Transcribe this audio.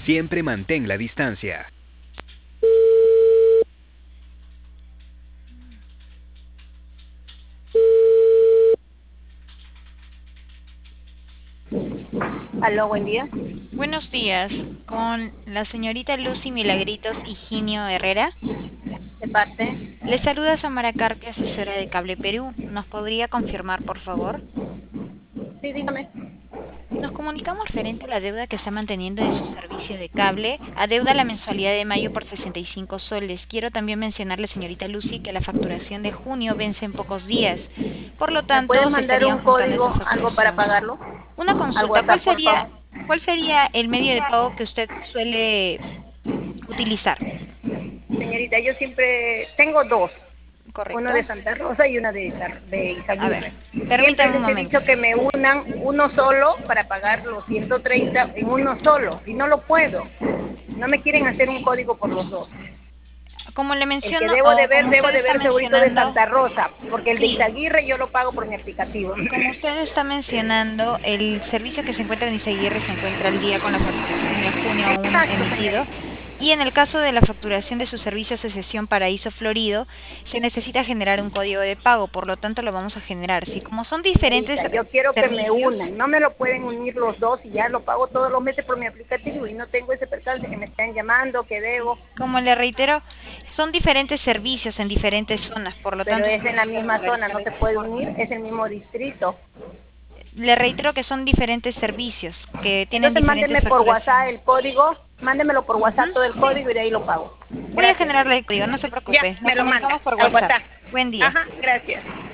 Siempre mantén la distancia. Aló, buen día. Buenos días, con la señorita Lucy Milagritos Higinio Herrera. De parte. Le saluda Samara Carpio, asesora de Cable Perú. ¿Nos podría confirmar, por favor? Sí, dígame. Nos comunicamos referente a la deuda que está manteniendo de su servicio de cable. Adeuda la mensualidad de mayo por 65 soles. Quiero también mencionarle, señorita Lucy, que la facturación de junio vence en pocos días. Por lo ¿Me puedes tanto, se mandar estarían un juntando esa código, algo para facturación. pagarlo? Una Al consulta, WhatsApp, por favor. cuál sería el medio de pago que usted suele utilizar? Señorita, yo siempre tengo dos. Uno ¿Correcto? de Santa Rosa y uno de A ver, Izaguirre. Siempre permítame un les he momento. dicho que me unan uno solo para pagar los 130 en uno solo. Y no lo puedo. No me quieren hacer un código por los dos. Como le El que menciono, o como debo usted de está ver segurito de mencionando, Santa Rosa, porque el de sí, Izaguirre yo lo pago por mi aplicativo. como usted está mencionando, el servicio que se encuentra en Izaguirre se encuentra al día con la facturación de junio aún Exacto, emitido. señorita. Y en el caso de la facturación de su servicio Asociación Paraíso Florido, se necesita generar un código de pago, por lo tanto lo vamos a generar. Si como son diferentes Señorita, yo quiero que me servicios, unan. No me lo pueden unir los dos y ya lo pago todos los meses por mi aplicativo y no tengo ese percance que me están llamando, que debo. como le reitero, son diferentes servicios en diferentes zonas, por lo Pero tanto es es en la preciso misma zona, regularizar no de se esta puede unir, forma. es el mismo distrito. Le reitero que son diferentes servicios que tienen Entonces diferentes mándeme por WhatsApp facturaciones. el código, mándemelo por WhatsApp todo el Ujú. código y de ahí lo pago. Voy a Gracias. generarle el código, no se Ya, preocupe. Nos me lo manda comunicamos por al WhatsApp. WhatsApp. Buen día. Ajá, gracias.